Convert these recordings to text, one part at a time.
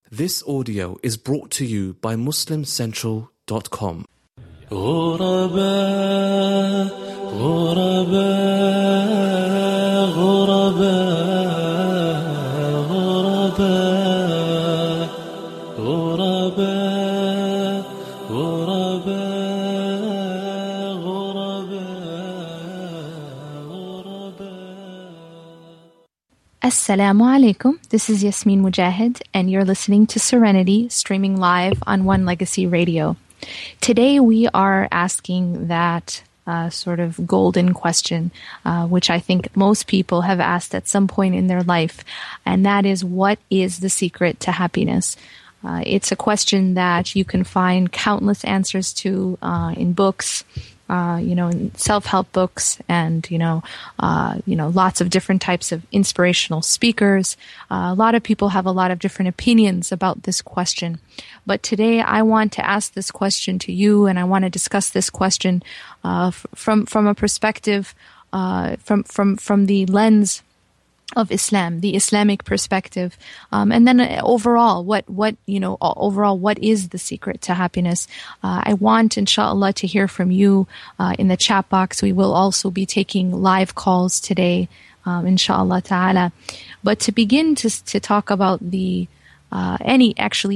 This audio is brought to you by MuslimCentral.com. غرباء غرباء غرباء غرباء غرباء غرباء غرباء. Assalamu alaikum. This is Yasmin Mujahid, and you're listening to Serenity, streaming live on One Legacy Radio. Today we are asking that sort of golden question, which I think most people have asked at some point in their life, and that is, what is the secret to happiness? It's a question that you can find countless answers to in books, in self-help books, and lots of different types of inspirational speakers. A lot of people have a lot of different opinions about this question. But today I want to ask this question to you, and I want to discuss this question from a perspective, from the lens of Islam, the Islamic perspective, and then overall, what is the secret to happiness? I want, inshallah, to hear from you in the chat box. We will also be taking live calls today, inshallah ta'ala. But to begin to talk about the any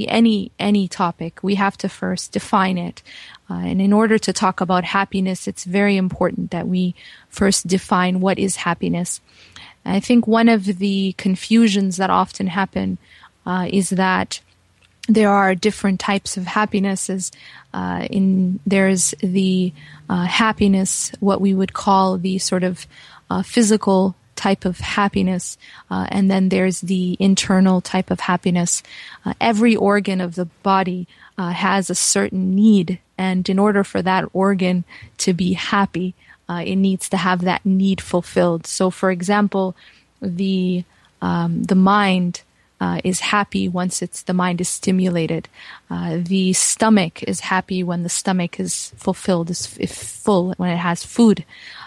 topic, we have to first define it. And in order to talk about happiness, it's very important that we first define what is happiness. I think one of the confusions that often happen is that there are different types of happinesses. There's the happiness, what we would call the sort of physical type of happiness, and then there's the internal type of happiness. Every organ of the body has a certain need, and in order for that organ to be happy, it needs to have that need fulfilled. So, for example, the mind is happy once the mind is stimulated. The stomach is happy when the stomach is fulfilled, is full, when it has food,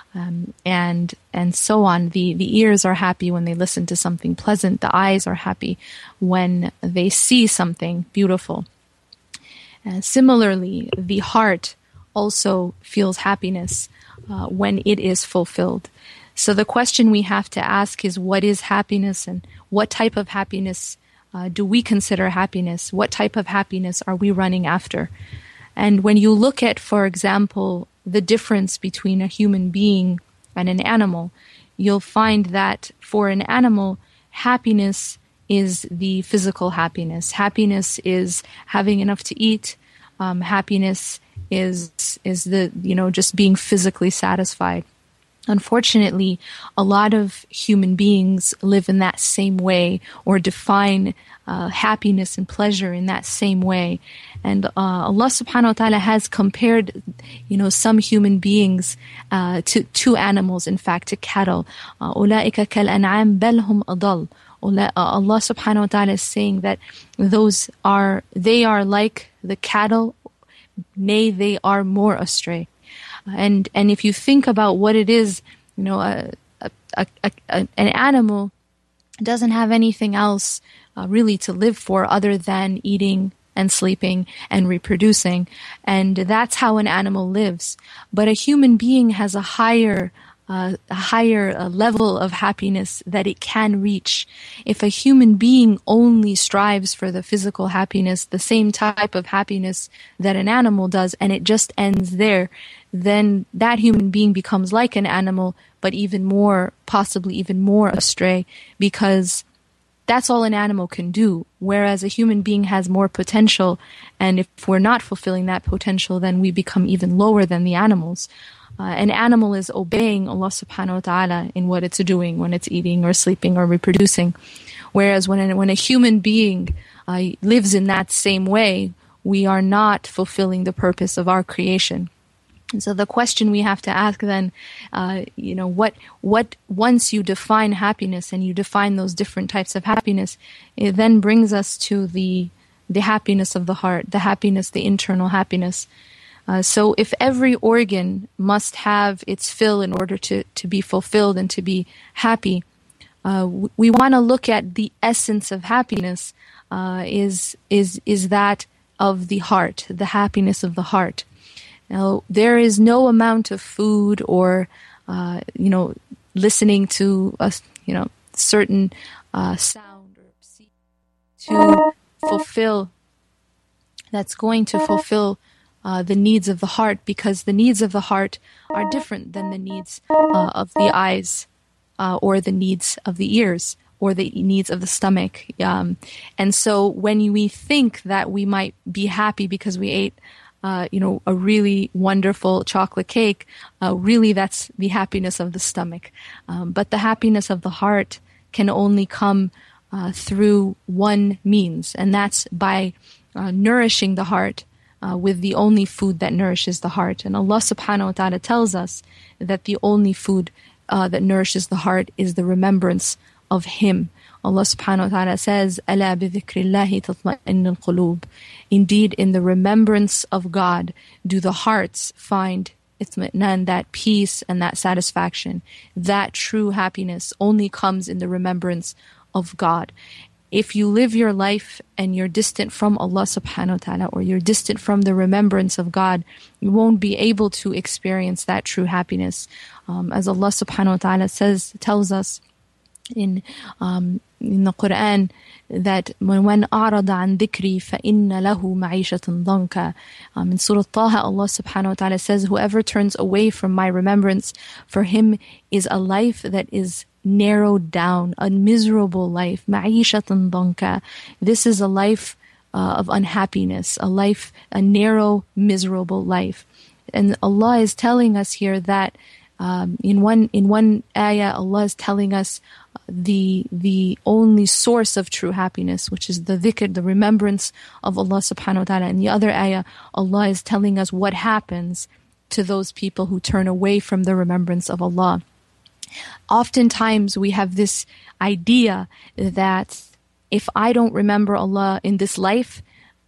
and so on. The ears are happy when they listen to something pleasant. The eyes are happy when they see something beautiful. Similarly, the heart also feels happiness when it is fulfilled. So the question we have to ask is, what is happiness, and what type of happiness do we consider happiness? What type of happiness are we running after? And when you look at, for example, the difference between a human being and an animal, you'll find that for an animal, happiness is the physical happiness. Happiness is having enough to eat. Happiness is the, just being physically satisfied. Unfortunately, a lot of human beings live in that same way, or define happiness and pleasure in that same way. And Allah subhanahu wa ta'ala has compared, some human beings to animals, in fact, to cattle. أُولَٰئِكَ كَالْأَنْعَامِ بَلْ هُمْ أَضَلُّ. Allah subhanahu wa ta'ala is saying that they are like the cattle, nay, they are more astray. And if you think about what it is, an animal doesn't have anything else really to live for other than eating and sleeping and reproducing, and that's how an animal lives. But a human being has a higher level of happiness that it can reach. If a human being only strives for the physical happiness, the same type of happiness that an animal does, and it just ends there, then that human being becomes like an animal, but possibly even more astray, because that's all an animal can do. Whereas a human being has more potential, and if we're not fulfilling that potential, then we become even lower than the animals. An animal is obeying Allah subhanahu wa ta'ala in what it's doing when it's eating or sleeping or reproducing. Whereas when a human being lives in that same way, we are not fulfilling the purpose of our creation. And so the question we have to ask then, what once you define happiness and you define those different types of happiness, it then brings us to the happiness of the heart, the internal happiness. So if every organ must have its fill in order to be fulfilled and to be happy, we want to look at the essence of happiness, is that of the heart, the happiness of the heart. Now, there is no amount of food or, listening to a, certain sound or to fulfill, that's going to fulfill the needs of the heart, because the needs of the heart are different than the needs of the eyes or the needs of the ears or the needs of the stomach. And so when we think that we might be happy because we ate a really wonderful chocolate cake, really that's the happiness of the stomach. But the happiness of the heart can only come through one means, and that's by nourishing the heart with the only food that nourishes the heart. And Allah subhanahu wa ta'ala tells us that the only food that nourishes the heart is the remembrance of Him. Allah subhanahu wa ta'ala says, أَلَا بِذِكْرِ اللَّهِ تَطْمَئِنُّ الْقُلُوبِ. Indeed, in the remembrance of God do the hearts find itmi'nan, that peace and that satisfaction. That true happiness only comes in the remembrance of God. If you live your life and you're distant from Allah subhanahu wa ta'ala, or you're distant from the remembrance of God, you won't be able to experience that true happiness. As Allah subhanahu wa ta'ala tells us in the Quran, that when أَعْرَضَ عَنْ ذِكْرِي فَإِنَّ لَهُ مَعِيشَةً ضَنْكَ. In Surah Taha, Allah subhanahu wa ta'ala says, whoever turns away from my remembrance, for him is a life that is narrowed down, a miserable life. مَعِيشَةً ضَنْكَ. This is a life of unhappiness, a narrow, miserable life. And Allah is telling us here that in one ayah, Allah is telling us the only source of true happiness, which is the dhikr, the remembrance of Allah subhanahu wa ta'ala. In the other ayah, Allah is telling us what happens to those people who turn away from the remembrance of Allah. Oftentimes we have this idea that if I don't remember Allah in this life,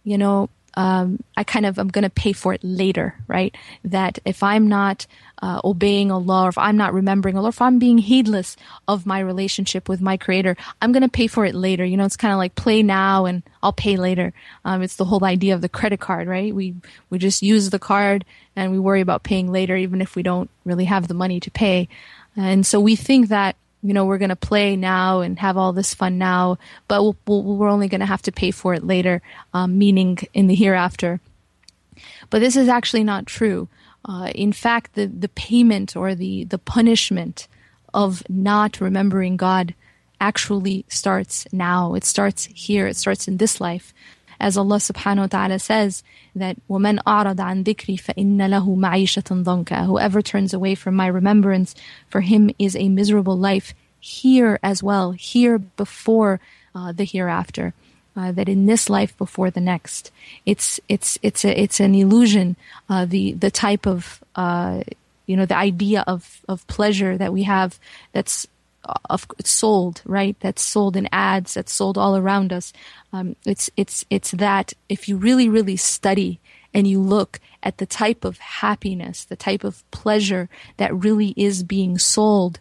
I'm going to pay for it later, right? That if I'm not obeying Allah, or if I'm not remembering Allah, or if I'm being heedless of my relationship with my Creator, I'm going to pay for it later. It's kind of like play now and I'll pay later. It's the whole idea of the credit card, right? We just use the card and we worry about paying later, even if we don't really have the money to pay. And so we think that, we're going to play now and have all this fun now, but we're only going to have to pay for it later, meaning in the hereafter. But this is actually not true. In fact, the payment or the punishment of not remembering God actually starts now. It starts here. It starts in this life. As Allah subhanahu wa ta'ala says that وَمَنْ أَعْرَضَ عَنْ ذِكْرِي فَإِنَّ لَهُ مَعِيشَةً ضَنْكَ. Whoever turns away from my remembrance, for him is a miserable life here as well, here before the hereafter. That in this life before the next. It's an illusion. The type of the idea of pleasure that we have that's sold, right? That's sold in ads, that's sold all around us. It's that if you really, really study and you look at the type of happiness, the type of pleasure that really is being sold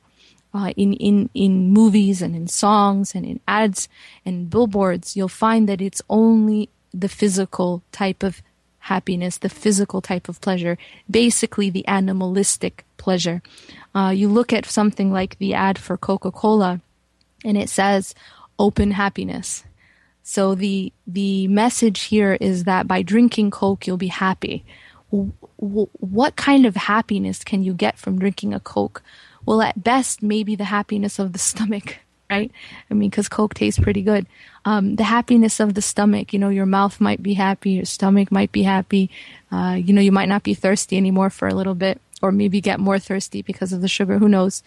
in movies and in songs and in ads and billboards, you'll find that it's only the physical type of happiness, the physical type of pleasure, basically the animalistic pleasure. You look at something like the ad for Coca-Cola and it says open happiness. So the message here is that by drinking Coke, you'll be happy. What kind of happiness can you get from drinking a Coke? Well, at best, maybe the happiness of the stomach, right? Because Coke tastes pretty good. The happiness of the stomach, your mouth might be happy, your stomach might be happy. You might not be thirsty anymore for a little bit, or maybe get more thirsty because of the sugar, who knows?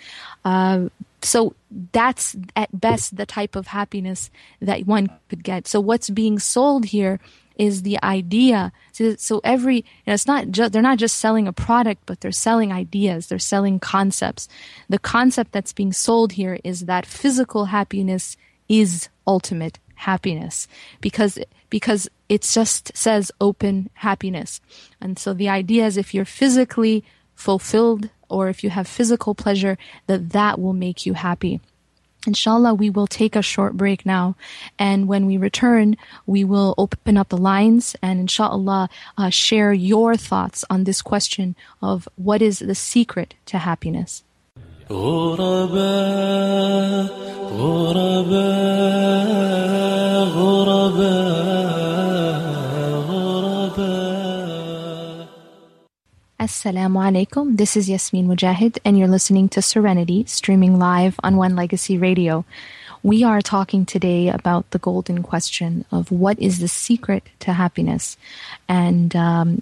So that's at best the type of happiness that one could get. So what's being sold here is the idea. So it's not they're not just selling a product, but they're selling ideas. They're selling concepts. The concept that's being sold here is that physical happiness is ultimate happiness because it just says open happiness. And so the idea is if you're physically fulfilled or if you have physical pleasure, that will make you happy. Inshallah, we will take a short break now, and when we return, we will open up the lines and inshallah share your thoughts on this question of what is the secret to happiness. غرباء غرباء غرباء غرباء. Assalamu alaikum. This is Yasmin Mujahid, and you're listening to Serenity, streaming live on One Legacy Radio. We are talking today about the golden question of what is the secret to happiness. And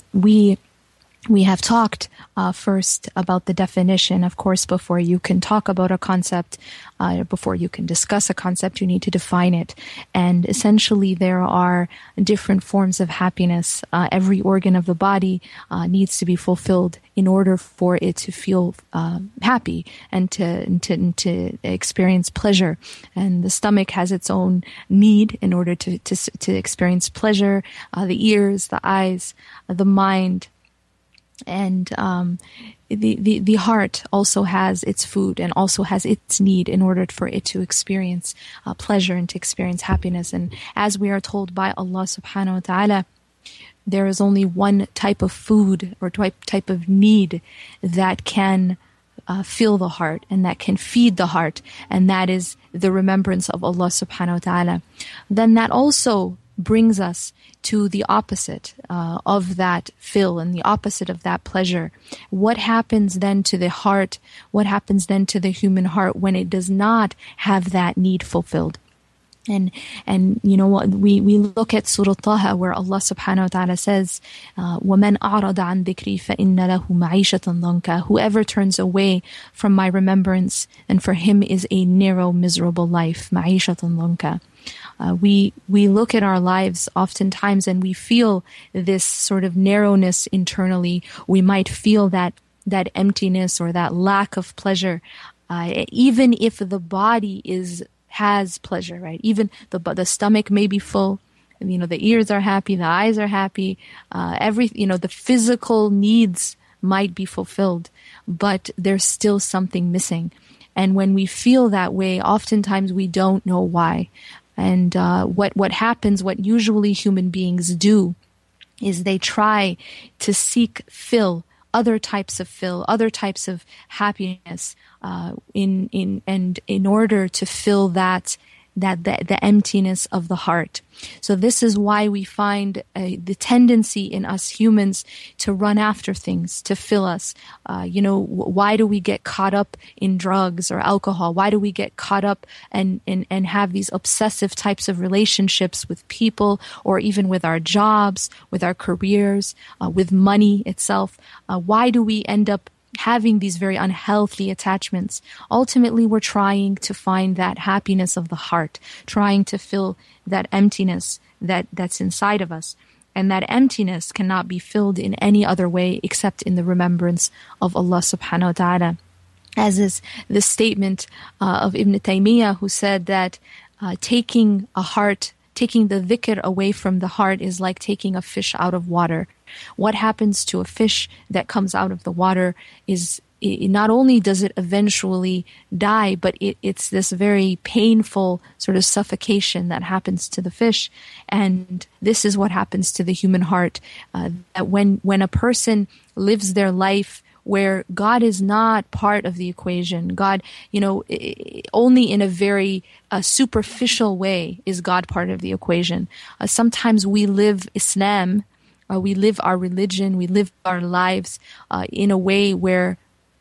we have talked first about the definition. Of course, before you can talk about a concept, before you can discuss a concept, you need to define it. And essentially, there are different forms of happiness. Every organ of the body needs to be fulfilled in order for it to feel happy and to experience pleasure. And the stomach has its own need in order to experience pleasure. The ears, the eyes, the mind. And the heart also has its food and also has its need in order for it to experience pleasure and to experience happiness. And as we are told by Allah subhanahu wa ta'ala, there is only one type of food or type of need that can fill the heart and that can feed the heart, and that is the remembrance of Allah subhanahu wa ta'ala. Then that also brings us to the opposite of that fill and the opposite of that pleasure. What happens then to the heart? What happens then to the human heart when it does not have that need fulfilled? And you know what, we look at Surah Taha where Allah subhanahu wa ta'ala says, وَمَنْ أَعْرَضَ عَنْ ذِكْرِي فَإِنَّ لَهُ مَعِيشَةً ضَنْكًا. Whoever turns away from my remembrance, and for him is a narrow, miserable life. مَعِيشَةً ضَنْكًا. We look at our lives oftentimes and we feel this sort of narrowness internally. We might feel that emptiness or that lack of pleasure, even if the body has pleasure, right? Even the stomach may be full. You know, the ears are happy, the eyes are happy. The physical needs might be fulfilled, but there's still something missing. And when we feel that way, oftentimes we don't know why. And what happens, what usually human beings do, is they try to seek other types of happiness, in order to fill the emptiness of the heart. So this is why we find the tendency in us humans to run after things to fill us. Why do we get caught up in drugs or alcohol? Why do we get caught up and have these obsessive types of relationships with people, or even with our jobs, with our careers, with money itself? Why do we end up having these very unhealthy attachments? Ultimately, we're trying to find that happiness of the heart, trying to fill that emptiness that's inside of us. And that emptiness cannot be filled in any other way except in the remembrance of Allah subhanahu wa ta'ala. As is the statement of Ibn Taymiyyah, who said that taking the dhikr away from the heart is like taking a fish out of water. What happens to a fish that comes out of the water is, not only does it eventually die, but it's this very painful sort of suffocation that happens to the fish. And this is what happens to the human heart. That when a person lives their life where God is not part of the equation, God, only in a very superficial way is God part of the equation. Sometimes we live Islam, we live our religion, we live our lives in a way where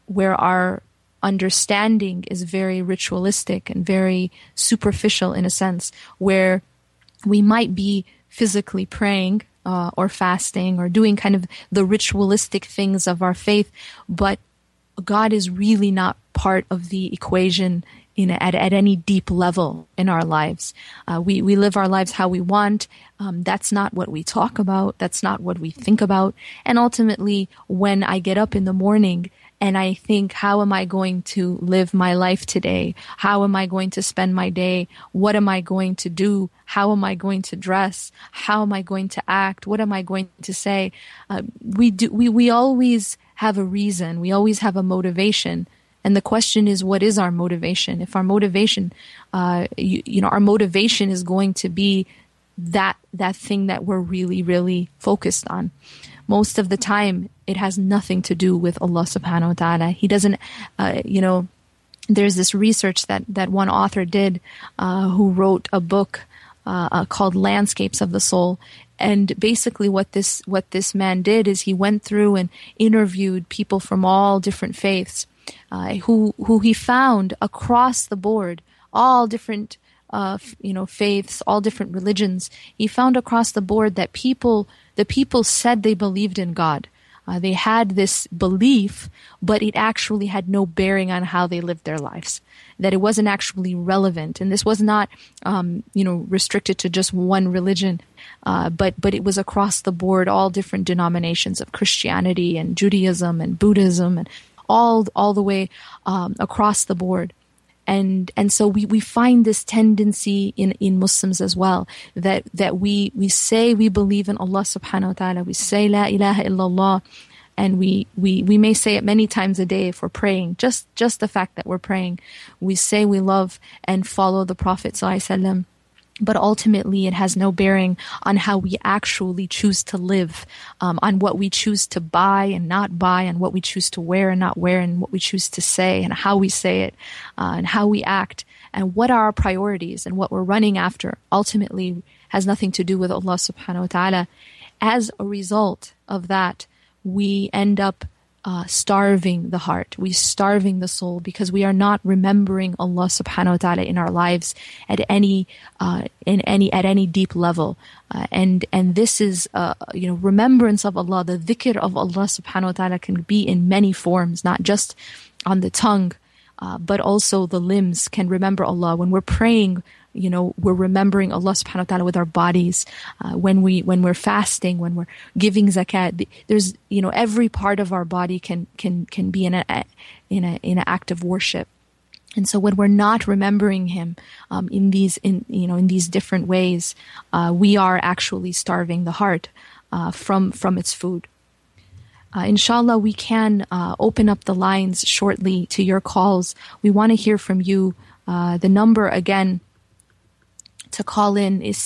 our understanding is very ritualistic and very superficial, in a sense, where we might be physically praying or fasting or doing kind of the ritualistic things of our faith, but God is really not part of the equation at any deep level in our lives. We live our lives how we want. That's not what we talk about. That's not what we think about. And ultimately, when I get up in the morning and I think, how am I going to live my life today? How am I going to spend my day? What am I going to do? How am I going to dress? How am I going to act? What am I going to say? We always have a reason. We always have a motivation And the question is, what is our motivation? If our motivation, our motivation is going to be that thing that we're really, really focused on. Most of the time, it has nothing to do with Allah subhanahu wa ta'ala. He doesn't, there's this research that one author did who wrote a book called Landscapes of the Soul. And basically what this man did is he went through and interviewed people from all different faiths who he found across the board, all different faiths, all different religions. He found across the board that the people said they believed in God. They had this belief, but it actually had no bearing on how they lived their lives. That it wasn't actually relevant, and this was not, restricted to just one religion, but it was across the board, all different denominations of Christianity and Judaism and Buddhism, and all the way across the board. And so we find this tendency in Muslims as well, that we say we believe in Allah subhanahu wa ta'ala, we say La ilaha illallah, and we may say it many times a day if we're praying, just the fact that we're praying. We say we love and follow the Prophet sallallahu alaihi wasallam, but ultimately it has no bearing on how we actually choose to live, on what we choose to buy and not buy, and what we choose to wear and not wear, and what we choose to say and how we say it, and how we act, and what are our priorities and what we're running after. Ultimately has nothing to do with Allah subhanahu wa ta'ala. As a result of that, we end up starving the heart, we starving the soul, because we are not remembering Allah subhanahu wa ta'ala in our lives at any deep level, and this is remembrance of Allah. The dhikr of Allah subhanahu wa ta'ala can be in many forms, not just on the tongue, but also the limbs can remember Allah. When we're praying, we're remembering Allah subhanahu wa ta'ala with our bodies. When we're fasting, when we're giving zakat, there's, every part of our body can be in an act of worship. And so when we're not remembering Him, in these different ways, we are actually starving the heart, from its food. Inshallah, we can, open up the lines shortly to your calls. We want to hear from you. The number again to call in is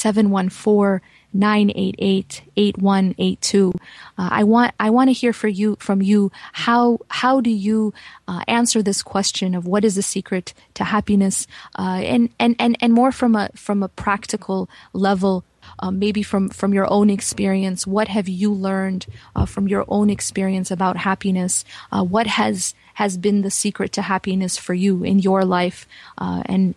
714-988-8182. I want to hear from you. How do you answer this question of what is the secret to happiness, and more from a practical level, maybe from your own experience. What have you learned from your own experience about happiness? What has been the secret to happiness for you in your life? And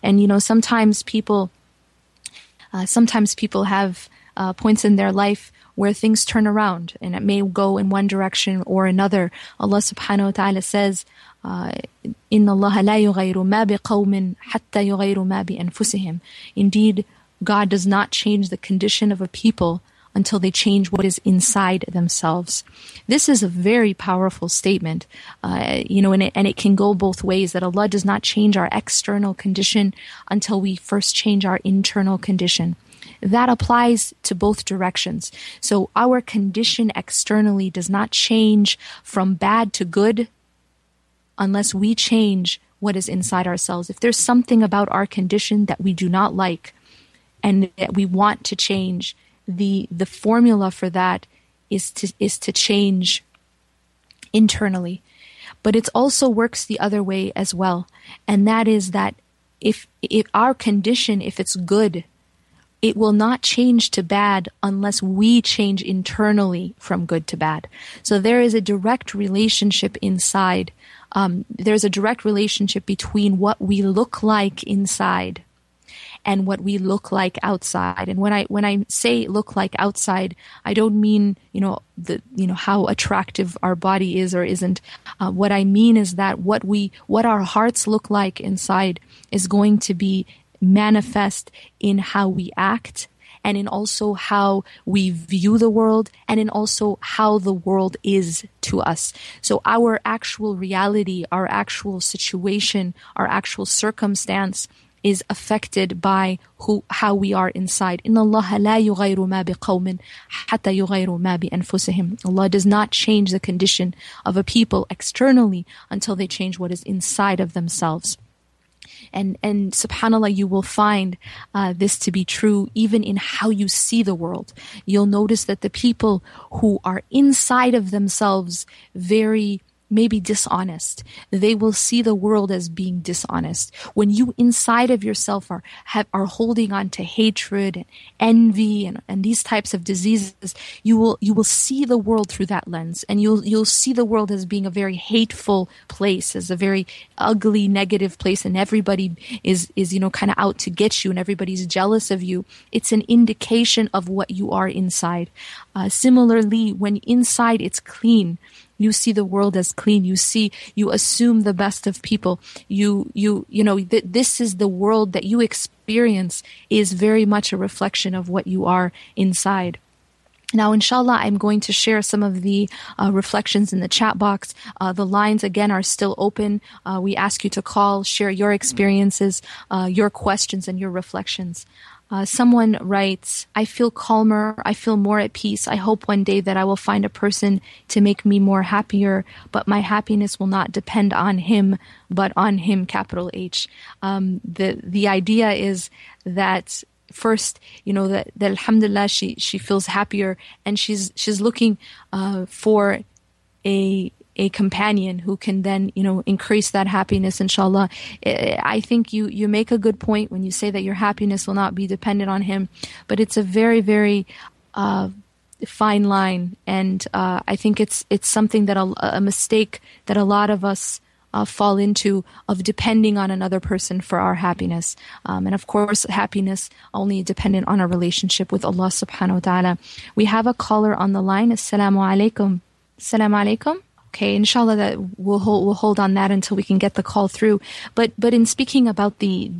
sometimes people have points in their life where things turn around, and it may go in one direction or another. Allah subhanahu wa ta'ala says, Inna Allah la yughayru ma biqawmin hatta yughayru ma bi anfusihim. Indeed, God does not change the condition of a people until they change what is inside themselves. This is a very powerful statement, and it can go both ways, that Allah does not change our external condition until we first change our internal condition. That applies to both directions. So our condition externally does not change from bad to good unless we change what is inside ourselves. If there's something about our condition that we do not like and that we want to change, the formula for that is to change internally. But it also works the other way as well. And that is that if our condition, if it's good, it will not change to bad unless we change internally from good to bad. So there is a direct relationship inside. There's a direct relationship between what we look like inside and what we look like outside. And when I say look like outside, I don't mean how attractive our body is or isn't. What I mean is that what our hearts look like inside is going to be manifest in how we act, and in also how we view the world, and in also how the world is to us. So our actual reality, our actual situation, our actual circumstance is affected by how we are inside. إِنَّ اللَّهَ لَا يُغَيْرُ مَا بِقَوْمٍ حَتَّى يُغَيْرُ مَا بِأَنفُسِهِمْ. Allah does not change the condition of a people externally until they change what is inside of themselves. And subhanAllah, you will find this to be true even in how you see the world. You'll notice that the people who are inside of themselves very maybe dishonest, they will see the world as being dishonest. When you inside of yourself are holding on to hatred and envy and these types of diseases, you will see the world through that lens, and you'll see the world as being a very hateful place, as a very ugly, negative place, and everybody is kind of out to get you, and everybody's jealous of you. It's an indication of what you are inside. Similarly, when inside it's clean, you see the world as clean. You assume the best of people. This is the world that you experience is very much a reflection of what you are inside. Now, inshallah, I'm going to share some of the reflections in the chat box. The lines, again, are still open. We ask you to call, share your experiences, your questions, and your reflections. Someone writes, I feel calmer, I feel more at peace. I hope one day that I will find a person to make me more happier, but my happiness will not depend on him, but on him, capital H. The idea is that first, that alhamdulillah, she feels happier, and she's looking for a companion who can then, increase that happiness, inshallah. I think you make a good point when you say that your happiness will not be dependent on him, but it's a very, very fine line, and I think it's something that a mistake that a lot of us fall into, of depending on another person for our happiness. And of course, happiness only dependent on our relationship with Allah subhanahu wa ta'ala. We have a caller on the line. Assalamu alaikum. Assalamu alaikum. Okay, inshallah, that we'll hold on that until we can get the call through. But in speaking about the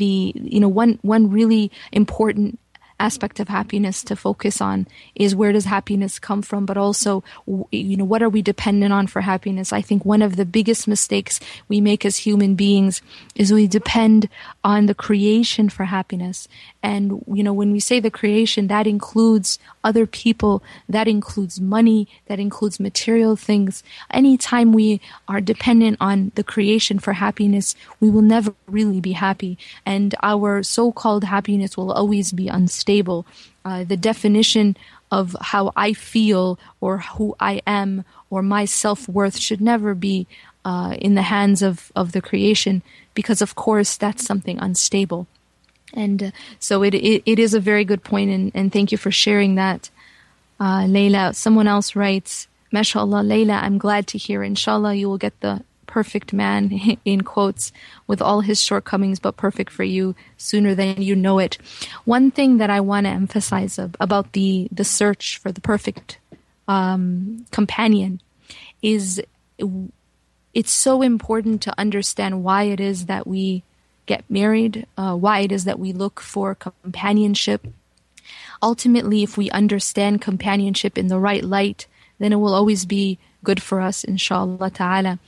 one really important aspect of happiness to focus on is, where does happiness come from, but also, what are we dependent on for happiness? I think one of the biggest mistakes we make as human beings is we depend on the creation for happiness. And, when we say the creation, that includes other people, that includes money, that includes material things. Anytime we are dependent on the creation for happiness, we will never really be happy. And our so-called happiness will always be unstable. The definition of how I feel or who I am or my self-worth should never be in the hands of the creation, because, of course, that's something unstable. And so it is a very good point, and thank you for sharing that, Layla. Someone else writes, MashaAllah, Layla, I'm glad to hear. Inshallah, you will get the perfect man, in quotes, with all his shortcomings, but perfect for you sooner than you know it. One thing that I want to emphasize about the search for the perfect companion is it's so important to understand why it is that we get married, why it is that we look for companionship. Ultimately, if we understand companionship in the right light, then it will always be good for us, inshallah ta'ala.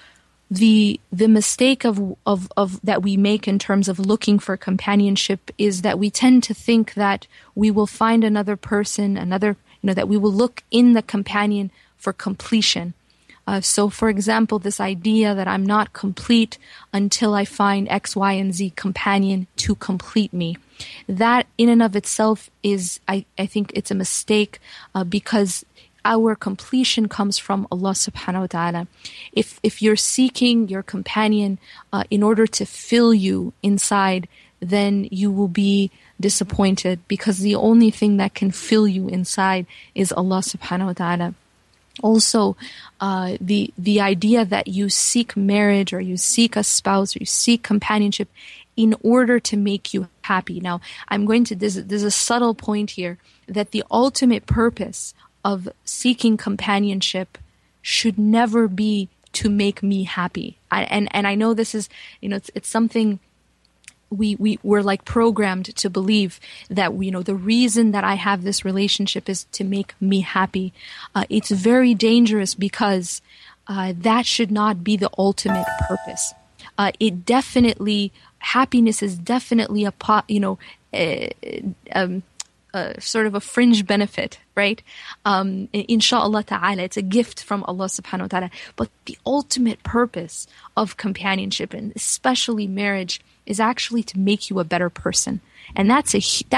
The mistake of that we make in terms of looking for companionship is that we tend to think that we will find another person, that we will look in the companion for completion. So, for example, this idea that I'm not complete until I find X, Y, and Z companion to complete me. That in and of itself is, I think it's a mistake, because our completion comes from Allah subhanahu wa ta'ala. If you're seeking your companion in order to fill you inside, then you will be disappointed, because the only thing that can fill you inside is Allah subhanahu wa ta'ala. Also, the idea that you seek marriage, or you seek a spouse, or you seek companionship in order to make you happy. Now, there's a subtle point here, that the ultimate purpose of seeking companionship should never be to make me happy. And I know this is, it's something we're like programmed to believe, that the reason that I have this relationship is to make me happy. It's very dangerous, because that should not be the ultimate purpose. It definitely happiness is definitely sort of a fringe benefit, right? Insha'Allah ta'ala, it's a gift from Allah subhanahu wa ta'ala. But the ultimate purpose of companionship, and especially marriage, is actually to make you a better person. And that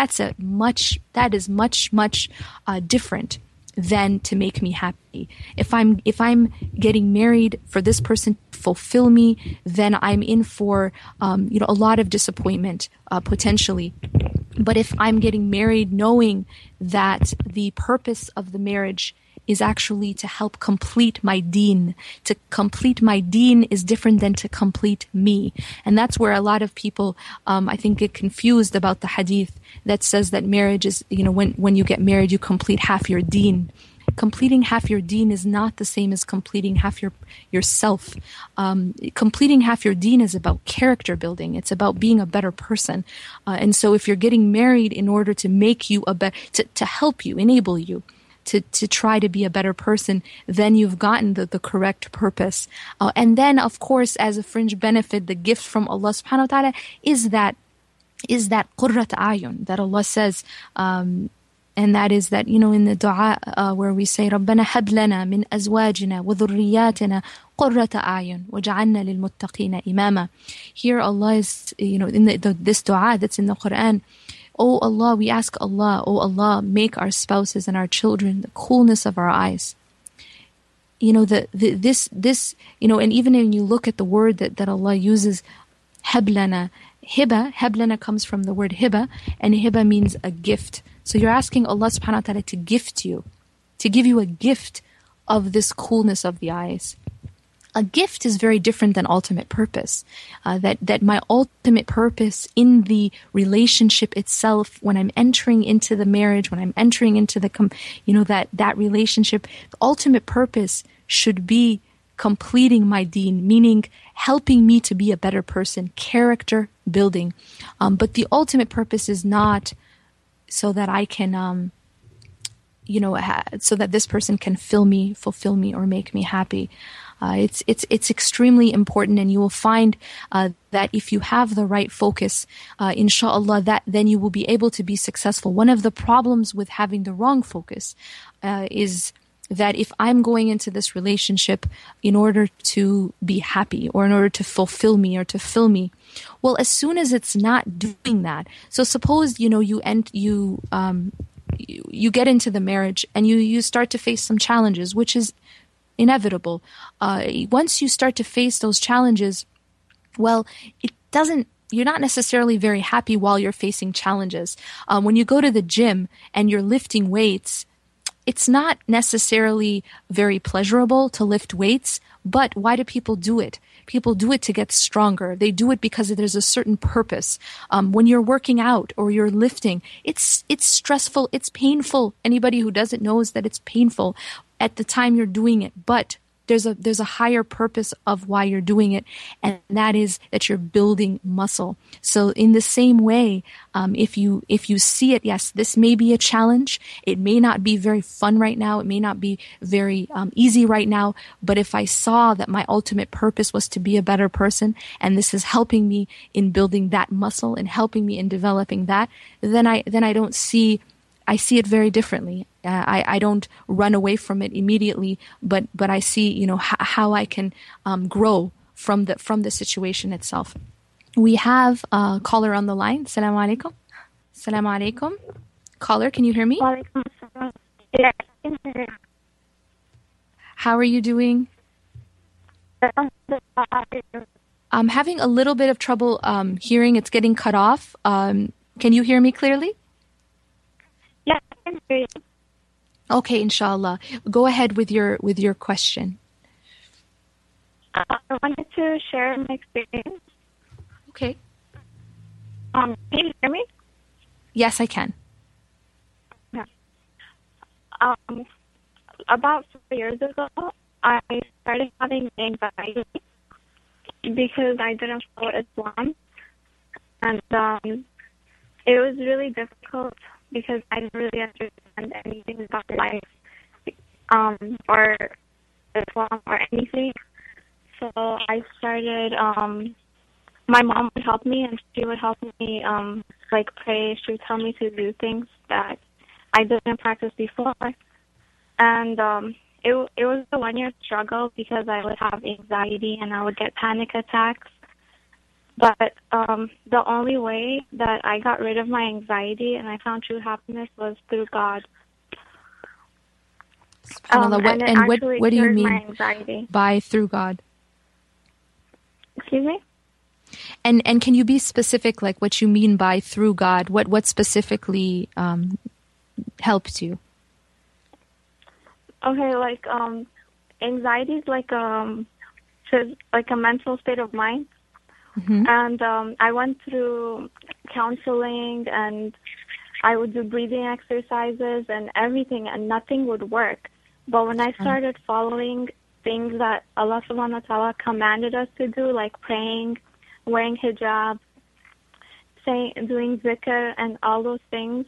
is much different than to make me happy. If I'm getting married for this person to fulfill me, then I'm in for a lot of disappointment potentially. But if I'm getting married knowing that the purpose of the marriage is actually to help complete my deen. To complete my deen is different than to complete me. And that's where a lot of people, I think, get confused about the hadith that says that marriage is, when you get married, you complete half your deen. Completing half your deen is not the same as completing half yourself. Completing half your deen is about character building. It's about being a better person. And so if you're getting married in order to make you to help you, enable you, to try to be a better person, then you've gotten the correct purpose. And then, of course, as a fringe benefit, the gift from Allah subhanahu wa ta'ala is that qurrat ayun that Allah says, and that is that, in the dua where we say, رَبَّنَا هَبْ لَنَا مِنْ أَزْوَاجِنَا وَذُرِّيَّاتِنَا قُرَّةَ أَعْيُنٍ وَاجْعَلْنَا لِلْمُتَّقِينَ إِمَامًا. Here Allah is, in this dua that's in the Quran, Oh Allah, we ask Allah, oh Allah, make our spouses and our children the coolness of our eyes. This, and even when you look at the word that Allah uses, hablana, hablana comes from the word hiba, and hiba means a gift. So you're asking Allah subhanahu wa ta'ala to gift you, to give you a gift of this coolness of the eyes. A gift is very different than ultimate purpose. That my ultimate purpose in the relationship itself, when I'm entering into the marriage, when I'm entering into that relationship, the ultimate purpose should be completing my deen, meaning helping me to be a better person, character building. But the ultimate purpose is not so that I can, so that this person can fulfill me, or make me happy. It's extremely important, and you will find that if you have the right focus, inshallah, that then you will be able to be successful. One of the problems with having the wrong focus is that if I'm going into this relationship in order to be happy, or in order to fulfill me, or to fill me, well, as soon as it's not doing that, so suppose you get into the marriage and you start to face some challenges, which is inevitable. Once you start to face those challenges, well, you're not necessarily very happy while you're facing challenges. When you go to the gym and you're lifting weights, it's not necessarily very pleasurable to lift weights, but why do people do it? People do it to get stronger. They do it because there's a certain purpose. When you're working out or you're lifting, it's stressful, it's painful. Anybody who does it knows that it's painful at the time you're doing it, but there's a higher purpose of why you're doing it, and that is that you're building muscle. So in the same way, if you see it, yes, this may be a challenge. It may not be very fun right now. It may not be very easy right now. But if I saw that my ultimate purpose was to be a better person, and this is helping me in building that muscle and helping me in developing that, then I don't see. I see it very differently. I don't run away from it immediately, but I see, how I can grow from the situation itself. We have a caller on the line. Assalamu alaikum. Assalamu alaikum. Caller, can you hear me? Yeah, I can hear you. How are you doing? I'm having a little bit of trouble hearing. It's getting cut off. Can you hear me clearly? Yeah, I can hear you. Okay, inshallah. Go ahead with your question. I wanted to share my experience. Okay. Can you hear me? Yes, I can. Yeah. About 4 years ago, I started having anxiety because I didn't follow Islam, and it was really difficult because I didn't really understand anything about life, or Islam or anything. So I started my mom would help me, and she would help me like pray. She would tell me to do things that I didn't practice before. And it was a 1-year struggle because I would have anxiety and I would get panic attacks. But the only way that I got rid of my anxiety and I found true happiness was through God. And what do you mean by through God? Excuse me? And can you be specific, like what you mean by through God? What specifically helped you? Okay, like anxiety is like a mental state of mind. Mm-hmm. And I went through counseling, and I would do breathing exercises and everything, and nothing would work. But when I started following things that Allah subhanahu wa ta'ala commanded us to do, like praying, wearing hijab, doing zikr, and all those things,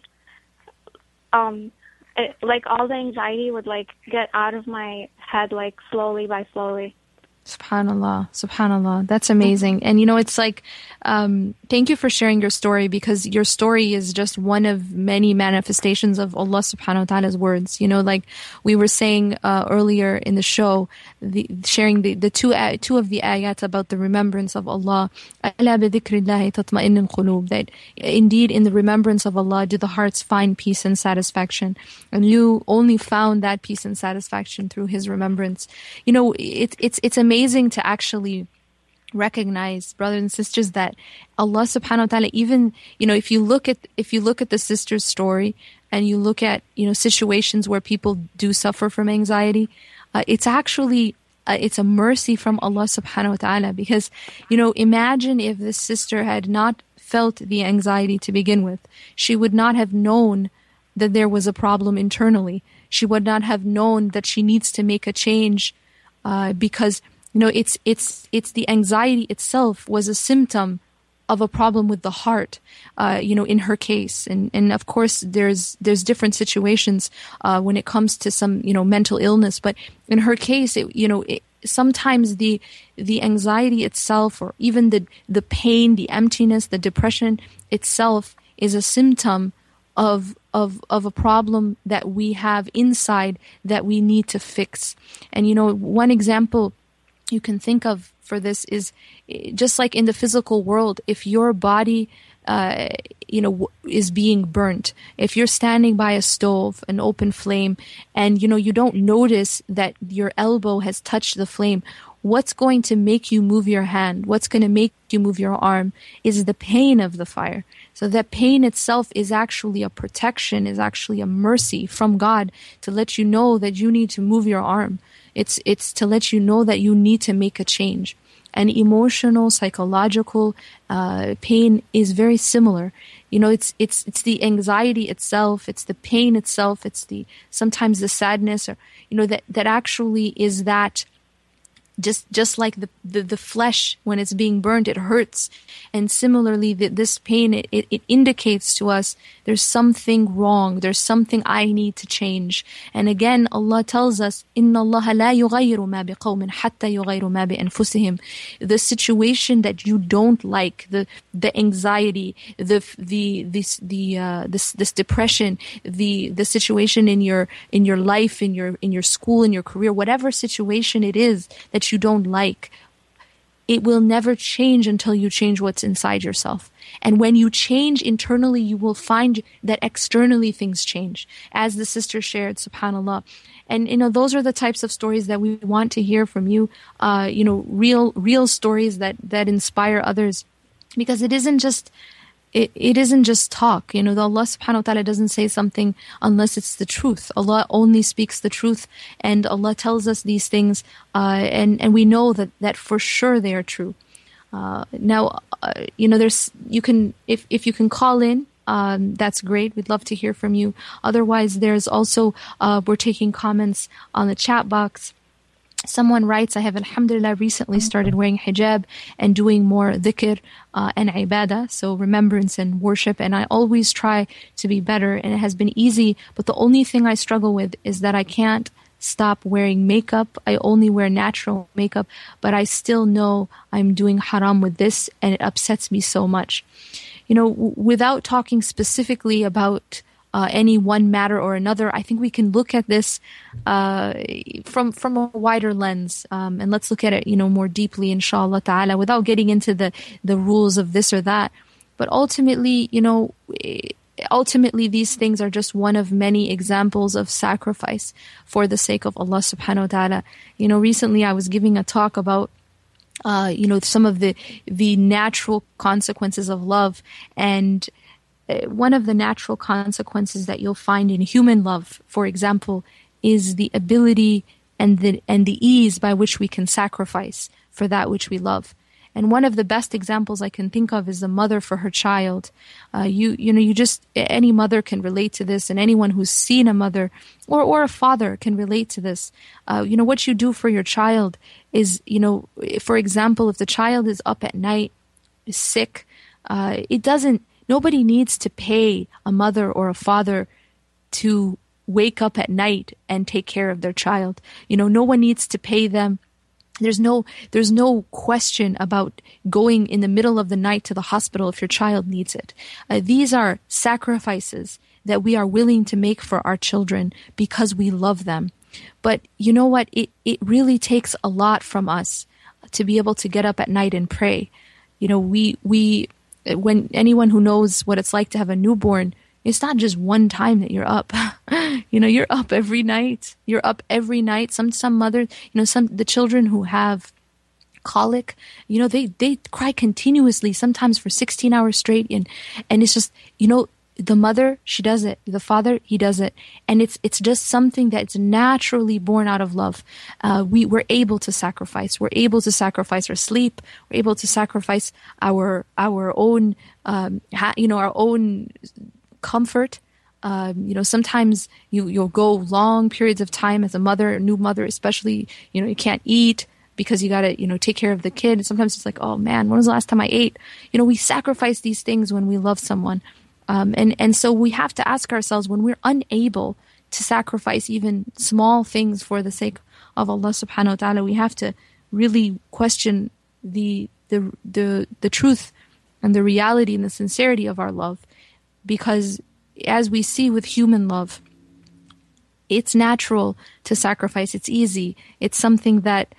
like all the anxiety would like get out of my head, like slowly by slowly. Subhanallah. That's amazing. And it's like, thank you for sharing your story, because your story is just one of many manifestations of Allah subhanahu wa ta'ala's words. Like we were saying earlier in the show, sharing the two of the ayat about the remembrance of Allah. That indeed in the remembrance of Allah do the hearts find peace and satisfaction. And you only found that peace and satisfaction through His remembrance. It's amazing to actually recognize, brothers and sisters, that Allah subhanahu wa ta'ala, even if you look at the sister's story and you look at situations where people do suffer from anxiety, it's actually it's a mercy from Allah subhanahu wa ta'ala, because imagine if this sister had not felt the anxiety to begin with. She would not have known that there was a problem internally. She would not have known that she needs to make a change, because it's the anxiety itself was a symptom of a problem with the heart, in her case. And of course there's different situations when it comes to some mental illness, but in her case sometimes the anxiety itself, or even the pain, the emptiness, the depression itself is a symptom of a problem that we have inside that we need to fix. And one example you can think of for this is just like in the physical world. If your body is being burnt, if you're standing by a stove, an open flame, and you don't notice that your elbow has touched the flame, what's going to make you move your hand, what's going to make you move your arm, is the pain of the fire. So that pain itself is actually a protection, is actually a mercy from God to let you know that you need to move your arm. It's to let you know that you need to make a change. And emotional, psychological pain is very similar. It's the anxiety itself, it's the pain itself, it's sometimes the sadness, or that actually is that. Just like the flesh, when it's being burned, it hurts. And similarly, this pain, it indicates to us there's something wrong, there's something I need to change. And again, Allah tells us, إِنَّ اللَّهَ لَا يُغَيِّرُ مَا بِقَوْمٍ حَتَّى يُغَيِّرُ مَا بِأَنفُسِهِمْ. The situation that you don't like, the anxiety, this depression, the situation in your life, in your school, in your career, whatever situation it is that you don't like, it will never change until you change what's inside yourself. And when you change internally, you will find that externally things change, as the sister shared, subhanAllah. And those are the types of stories that we want to hear from you, real stories that inspire others, because it isn't just talk. The Allah subhanahu wa ta'ala doesn't say something unless it's the truth. Allah only speaks the truth, and Allah tells us these things, and we know that for sure they are true. Now, you can, if you can call in, that's great. We'd love to hear from you. Otherwise, there's also, we're taking comments on the chat box. Someone writes, I have alhamdulillah recently started wearing hijab and doing more dhikr and ibadah, so remembrance and worship, and I always try to be better, and it has been easy, but the only thing I struggle with is that I can't stop wearing makeup. I only wear natural makeup, but I still know I'm doing haram with this, and it upsets me so much. Without talking specifically about any one matter or another, I think we can look at this from a wider lens, and let's look at it, more deeply, inshallah ta'ala, without getting into the rules of this or that. But ultimately, these things are just one of many examples of sacrifice for the sake of Allah subhanahu wa ta'ala. Recently I was giving a talk about some of the natural consequences of love, and one of the natural consequences that you'll find in human love, for example, is the ability and the ease by which we can sacrifice for that which we love. And one of the best examples I can think of is the mother for her child. Any mother can relate to this, and anyone who's seen a mother or a father can relate to this. What you do for your child is, for example, if the child is up at night, is sick, nobody needs to pay a mother or a father to wake up at night and take care of their child. No one needs to pay them. There's no question about going in the middle of the night to the hospital if your child needs it. These are sacrifices that we are willing to make for our children because we love them. But you know what? It really takes a lot from us to be able to get up at night and pray. When anyone who knows what it's like to have a newborn, it's not just one time that you're up. You're up every night. You're up every night. Some mothers, the children who have colic, they cry continuously, sometimes for 16 hours straight. And it's just, the mother, she does it. The father, he does it. And it's just something that's naturally born out of love. We're able to sacrifice. We're able to sacrifice our sleep. We're able to sacrifice our own, our own comfort. Sometimes you'll go long periods of time as a mother, a new mother especially, you can't eat because you gotta, take care of the kid. And sometimes it's like, oh man, when was the last time I ate? We sacrifice these things when we love someone. And so we have to ask ourselves, when we're unable to sacrifice even small things for the sake of Allah subhanahu wa ta'ala, we have to really question the truth and the reality and the sincerity of our love. Because as we see with human love, it's natural to sacrifice. It's easy. It's something that,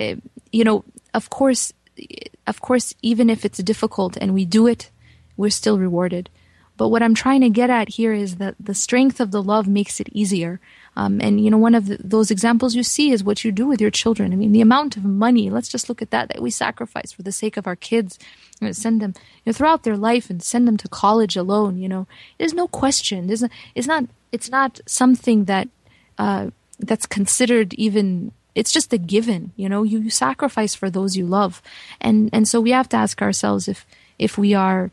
of course, even if it's difficult and we do it, we're still rewarded. But what I'm trying to get at here is that the strength of the love makes it easier. And one of those examples you see is what you do with your children. I mean, the amount of money, let's just look at that we sacrifice for the sake of our kids, send them throughout their life and send them to college alone. There's no question. It's not something that that's considered even. It's just a given. You sacrifice for those you love, and so we have to ask ourselves if our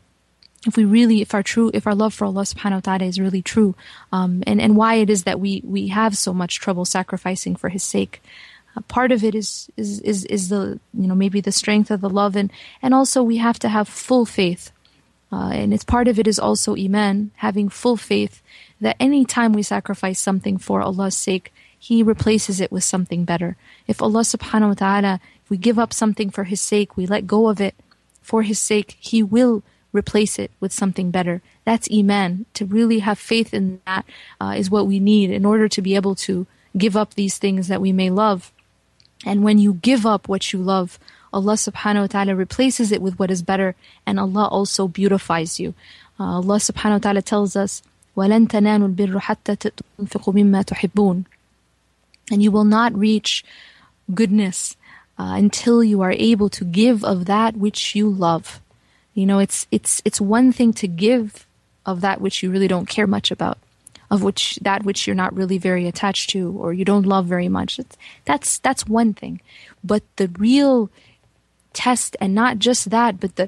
love for Allah subhanahu wa ta'ala is really true, and why it is that we have so much trouble sacrificing for His sake. Part of it is the maybe the strength of the love, and also we have to have full faith, and it's part of it is also iman, having full faith that any time we sacrifice something for Allah's sake, He replaces it with something better. If Allah subhanahu wa ta'ala, if we give up something for His sake, we let go of it for His sake, He will replace it with something better. That's iman. To really have faith in that is what we need in order to be able to give up these things that we may love. And when you give up what you love, Allah subhanahu wa ta'ala replaces it with what is better, and Allah also beautifies you. Allah subhanahu wa ta'ala tells us, وَلَن تَنَالُوا الْبِرَّ حَتَّى تُنْفِقُوا مِمَّا تُحِبُّونَ. And you will not reach goodness until you are able to give of that which you love. It's one thing to give of that which you really don't care much about, of that which you're not really very attached to or you don't love very much. That's one thing. But the real test, and not just that, but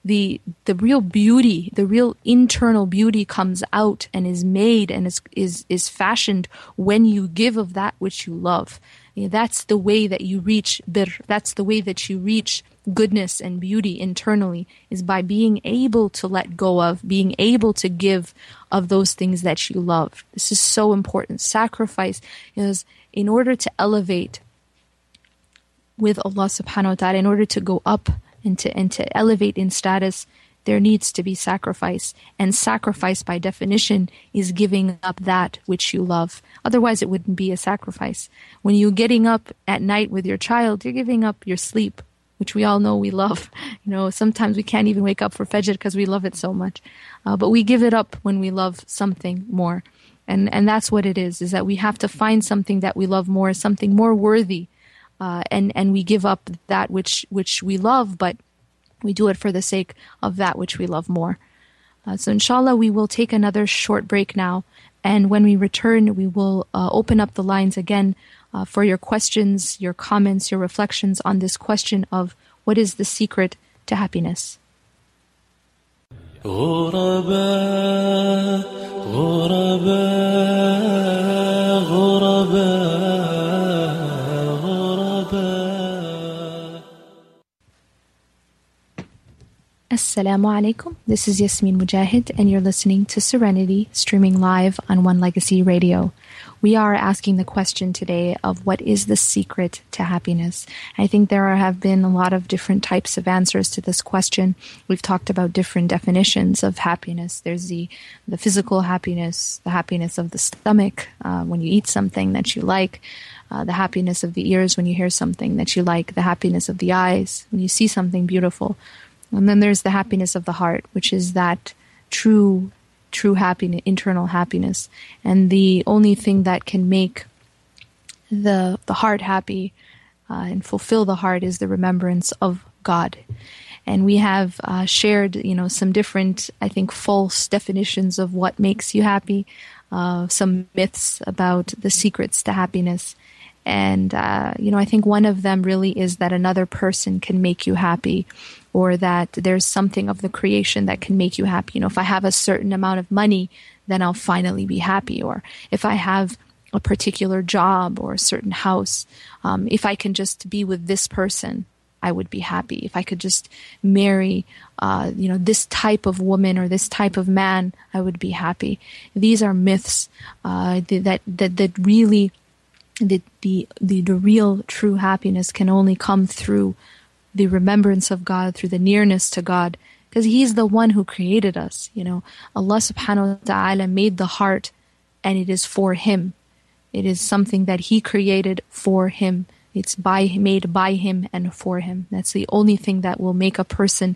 the real beauty, the real internal beauty comes out and is made and is fashioned when you give of that which you love. That's the way that you reach birr. That's the way that you reach goodness and beauty internally, is by being able to let go of, being able to give of those things that you love. This is so important. Sacrifice is in order to elevate with Allah subhanahu wa ta'ala, in order to go up and to elevate in status, there needs to be sacrifice. And sacrifice by definition is giving up that which you love. Otherwise it wouldn't be a sacrifice. When you're getting up at night with your child, you're giving up your sleep, which we all know we love. Sometimes we can't even wake up for Fajr because we love it so much. But we give it up when we love something more. And that's what it is that we have to find something that we love more, something more worthy. And we give up that which we love, but we do it for the sake of that which we love more. So inshallah, we will take another short break now. And when we return, we will open up the lines again for your questions, your comments, your reflections on this question of what is the secret to happiness. غرباء غرباء غرباء غرباء. Assalamu alaikum. This is Yasmin Mujahid, and you're listening to Serenity, streaming live on One Legacy Radio. We are asking the question today of what is the secret to happiness. I think there have been a lot of different types of answers to this question. We've talked about different definitions of happiness. There's the physical happiness, the happiness of the stomach when you eat something that you like, the happiness of the ears when you hear something that you like, the happiness of the eyes when you see something beautiful. And then there's the happiness of the heart, which is that true happiness, internal happiness. And the only thing that can make the heart happy and fulfill the heart is the remembrance of God. And we have shared, some different, I think, false definitions of what makes you happy, some myths about the secrets to happiness. And, I think one of them really is that another person can make you happy, or that there's something of the creation that can make you happy. If I have a certain amount of money, then I'll finally be happy. Or if I have a particular job or a certain house, if I can just be with this person, I would be happy. If I could just marry, this type of woman or this type of man, I would be happy. These are myths that really... The real true happiness can only come through the remembrance of God, through the nearness to God, because He's the one who created us. Allah subhanahu wa ta'ala made the heart, and it is for Him. It is something that He created for Him. It's made by Him and for Him. That's the only thing that will make a person,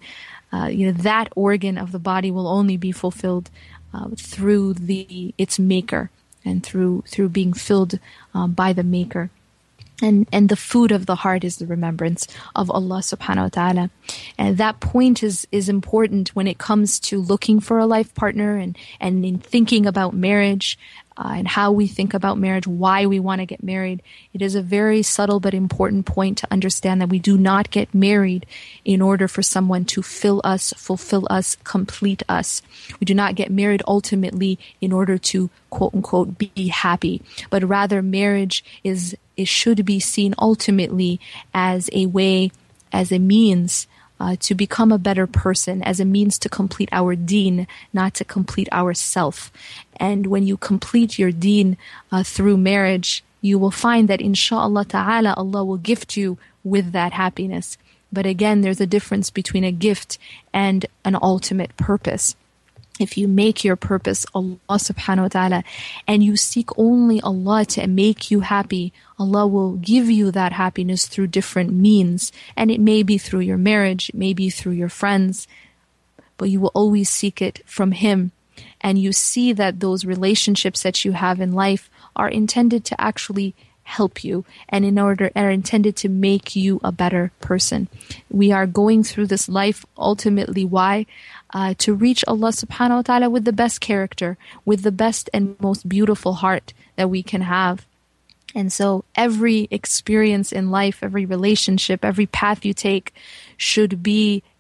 that organ of the body will only be fulfilled through its maker. And through being filled by the Maker. And the food of the heart is the remembrance of Allah subhanahu wa ta'ala. And that point is important when it comes to looking for a life partner and in thinking about marriage and how we think about marriage, why we want to get married. It is a very subtle but important point to understand that we do not get married in order for someone to fill us, fulfill us, complete us. We do not get married ultimately in order to quote unquote be happy, but rather marriage it should be seen ultimately as a way, as a means to become a better person, as a means to complete our deen, not to complete ourself. And when you complete your deen through marriage, you will find that insha'Allah ta'ala, Allah will gift you with that happiness. But again, there's a difference between a gift and an ultimate purpose. If you make your purpose Allah subhanahu wa ta'ala and you seek only Allah to make you happy, Allah will give you that happiness through different means. And it may be through your marriage, it may be through your friends, but you will always seek it from Him. And you see that those relationships that you have in life are intended to actually help you and are intended to make you a better person. We are going through this life ultimately, why? To reach Allah subhanahu wa ta'ala with the best character, with the best and most beautiful heart that we can have. And so every experience in life, every relationship, every path you take should be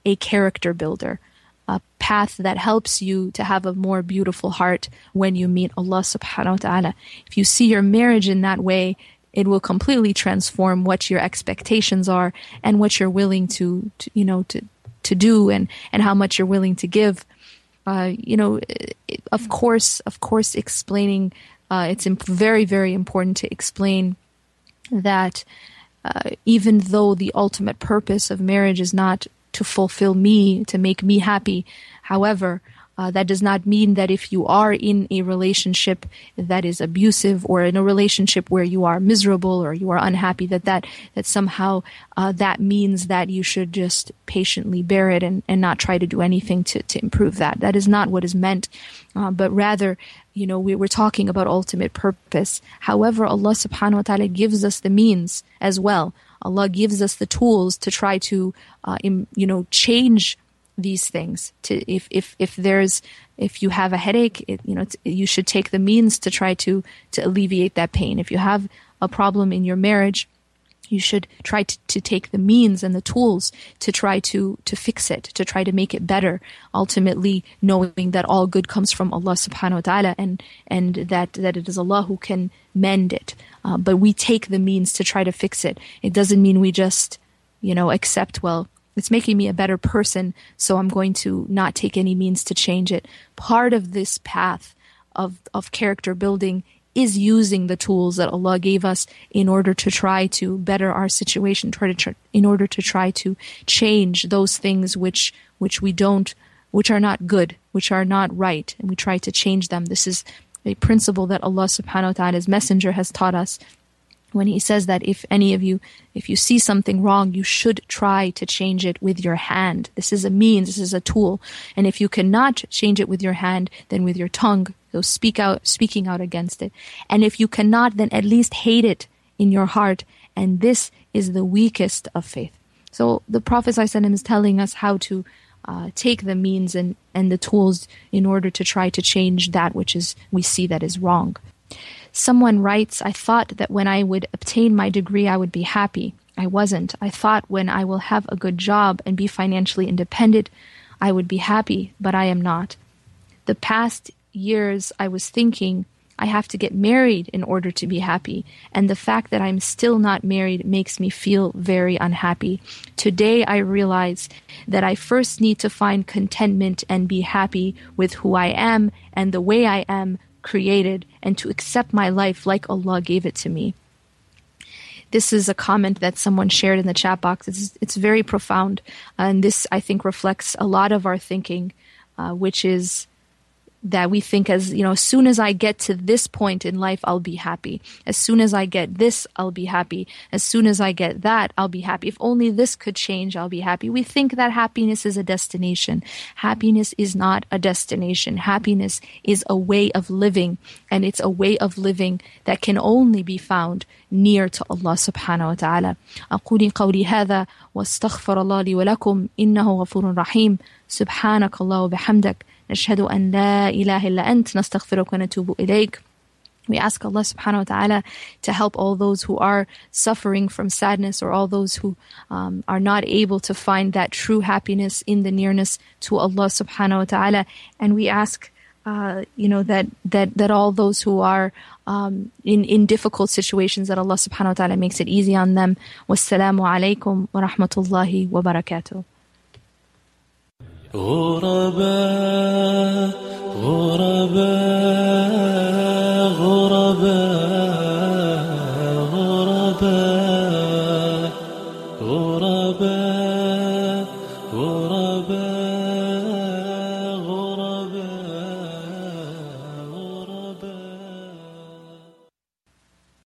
a character builder, a path that helps you to have a more beautiful heart when you meet Allah subhanahu wa ta'ala. If you see your marriage in that way, it will completely transform what your expectations are and what you're willing to do and how much you're willing to give. Of course, explaining, it's very, very important to explain that even though the ultimate purpose of marriage is not to fulfill me, to make me happy, however, that does not mean that if you are in a relationship that is abusive or in a relationship where you are miserable or you are unhappy, that somehow that means that you should just patiently bear it and not try to do anything to improve that. That is not what is meant, but rather, we're talking about ultimate purpose. However, Allah subhanahu wa ta'ala gives us the means as well. Allah gives us the tools to try to, change these things. If you have a headache, you should take the means to try to alleviate that pain. If you have a problem in your marriage, you should try to take the means and the tools to try to fix it, to try to make it better, ultimately knowing that all good comes from Allah subhanahu wa ta'ala and that it is Allah who can mend it. But we take the means to try to fix it. It doesn't mean we just, accept, well, it's making me a better person, so I'm going to not take any means to change it. Part of this path of character building is using the tools that Allah gave us in order to try to better our situation, in order to try to change those things which are not good, which are not right, and we try to change them. This is a principle that Allah subhanahu wa ta'ala's messenger has taught us when he says that if you see something wrong, you should try to change it with your hand. This is a means, this is a tool. And if you cannot change it with your hand, then with your tongue, so speaking out against it. And if you cannot, then at least hate it in your heart. And this is the weakest of faith. So the Prophet ﷺ is telling us how to take the means and the tools in order to try to change that which we see that is wrong. Someone writes, I thought that when I would obtain my degree, I would be happy. I wasn't. I thought when I will have a good job and be financially independent, I would be happy, but I am not. The past years, I was thinking I have to get married in order to be happy. And the fact that I'm still not married makes me feel very unhappy. Today, I realize that I first need to find contentment and be happy with who I am and the way I am created, and to accept my life like Allah gave it to me. This is a comment that someone shared in the chat box. It's very profound, and this, I think, reflects a lot of our thinking, which is that we think as soon as I get to this point in life, I'll be happy. As soon as I get this, I'll be happy. As soon as I get that, I'll be happy. If only this could change, I'll be happy. We think that happiness is a destination. Happiness is not a destination. Happiness is a way of living, and it's a way of living that can only be found near to Allah subhanahu wa ta'ala. أقول قولي هذا واستغفر الله لي ولكم إنه غفور رحيم سبحانك الله وبحمدك نشهد أن لا إله إلا أنت نستغفرك ونتوب إليك. We ask Allah subhanahu wa ta'ala to help all those who are suffering from sadness, or all those who are not able to find that true happiness in the nearness to Allah subhanahu wa ta'ala. And we ask that all those who are in difficult situations, that Allah subhanahu wa ta'ala makes it easy on them. Wassalamu alaikum wa rahmatullahi wa barakatuh. غرباء